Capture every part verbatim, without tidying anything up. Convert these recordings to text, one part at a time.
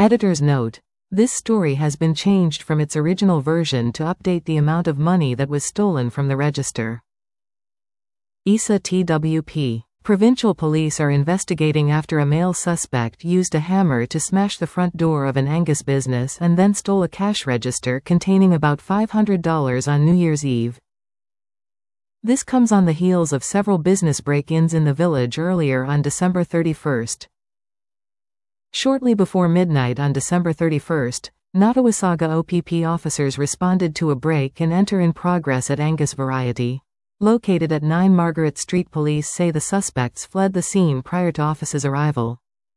Editor's note: this story has been changed from its original version to update the amount of money that was stolen from the register. I S A T W P. Provincial police are investigating after a male suspect used a hammer to smash the front door of an Angus business and then stole a cash register containing about five hundred dollars on New Year's Eve. This comes on the heels of several business break-ins in the village earlier on December thirty-first. Shortly before midnight on December thirty-first, Nottawasaga O P P officers responded to a break-and-enter in progress at Angus Variety, located at nine Margaret Street. Police say the suspects fled the scene prior to officers' arrival.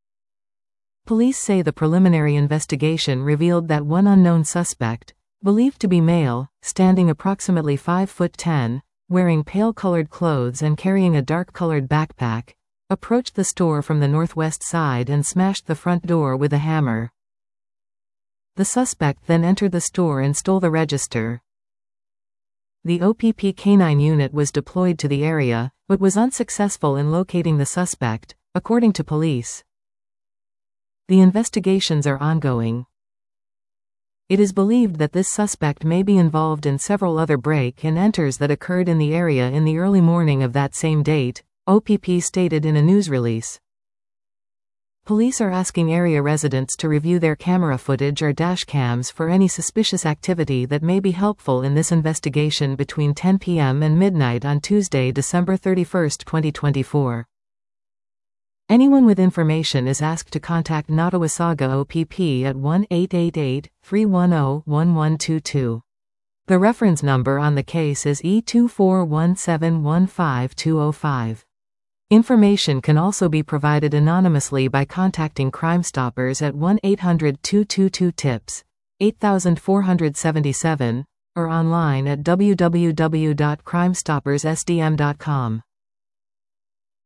Police say the preliminary investigation revealed that one unknown suspect, believed to be male, standing approximately five foot ten, wearing pale-colored clothes and carrying a dark-colored backpack, approached the store from the northwest side and smashed the front door with a hammer. The suspect then entered the store and stole the register. The O P P canine unit was deployed to the area, but was unsuccessful in locating the suspect, according to police. The investigations are ongoing. It is believed that this suspect may be involved in several other break-and-enters that occurred in the area in the early morning of that same date, O P P stated in a news release. Police are asking area residents to review their camera footage or dash cams for any suspicious activity that may be helpful in this investigation between ten p m and midnight on Tuesday, December thirty-first, twenty twenty-four. Anyone with information is asked to contact Nottawasaga O P P at one eight eight eight, three one zero, one one two two. The reference number on the case is E two four one seven one five two zero five. Information can also be provided anonymously by contacting Crime Stoppers at one eight hundred, two two two, TIPS, eight four seven seven, or online at w w w dot crime stoppers s d m dot com.